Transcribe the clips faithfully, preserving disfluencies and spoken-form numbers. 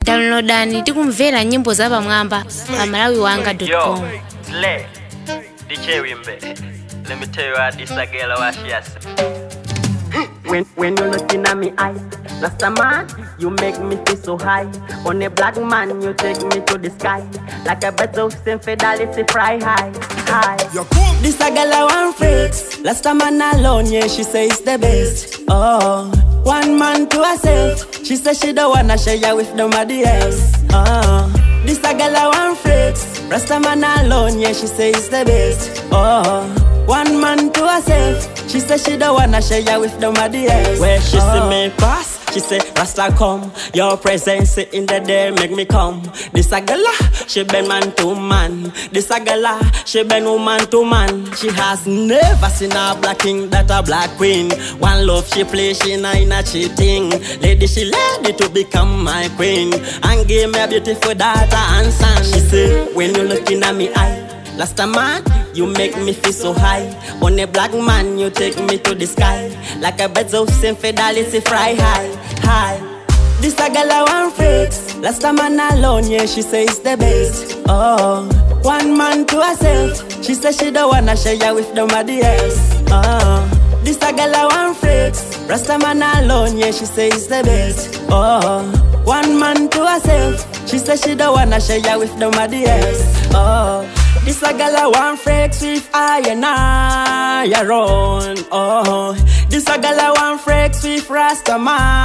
Downloadani tikumvera nyimbo za pamwamba pa malawi wanga dot com. Yo, Slay, D J Wimbe. Let me tell you what this a girl what she has. When when you looking at me eye, last man, you make me feel so high. On a black man, you take me to the sky. Like a bird of same fidelity, fly high, high. This a girl I want flex. Last time man alone, yeah, she say it's the best. Oh, one man to herself. She say she don't wanna share with nobody else. Oh, this a girl I want flex. Last time man alone, yeah, she say it's the best. Oh, one man to herself. She say she don't wanna share with nobody else. Where she oh. see me pass, she say Rasta come. Your presence in the day make me come. This a gala, she been man to man. This a gala, she been woman to man. She has never seen a black king that a black queen. One love she play, she not in a cheating. Lady she ready to become my queen and give me a beautiful daughter and son. She say when you looking at me eye, last time man, you make me feel so high. On a black man, you take me to the sky. Like a bird of same fidelity, fly high, high. This a girl I want flex. Last time man alone, yeah, she say it's the best. Oh, one man to herself. She say she don't wanna share with nobody else. Oh, this a girl I want flex. Last time man alone, yeah, she say it's the best. Oh, one man to herself. She say she don't wanna share with nobody else. Oh, this a girl I want flex with I and I around. Oh, this a girl I want flex with Rasta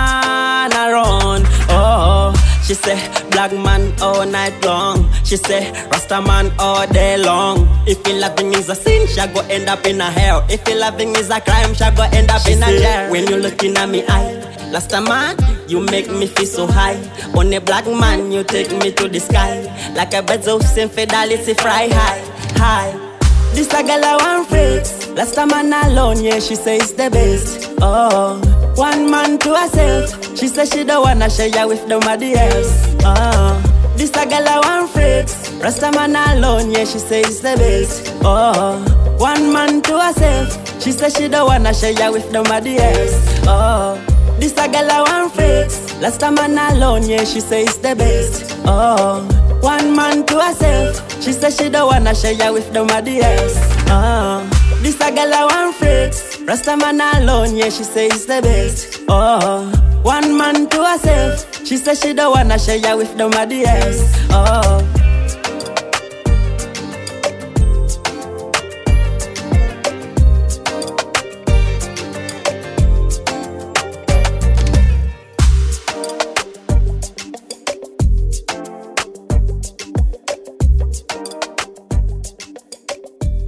man around. Oh, she say black man all night long. She say Rasta man all day long. If you loving is a sin, she go end up in a hell. If you loving is a crime, she go end up she in a jail. When you looking at me eye, last man, you make me feel so high. On a black man, you take me to the sky. Like a bird of same fidelity, fly high, high. This a girl I want flex. Last time man alone, yeah, she say it's the best. Oh, one man to herself. She say she don't wanna share with nobody else. Oh, this a girl I want flex. Last time man alone, yeah, she say it's the best. Oh, one man to herself. She say she don't wanna share with nobody else. Oh, this a girl I want flex. Last time man alone, yeah, she say it's the best. Oh, one man to herself. She say she don't wanna share with nobody else. Oh, this a girl I want flex. Last time man alone, yeah, she say it's the best. Oh, one man to herself. She say she don't wanna share with nobody else. Oh.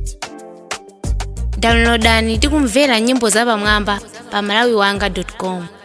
Downloadani tikumvera nyimbo za pamwamba pa malawi wanga dot com.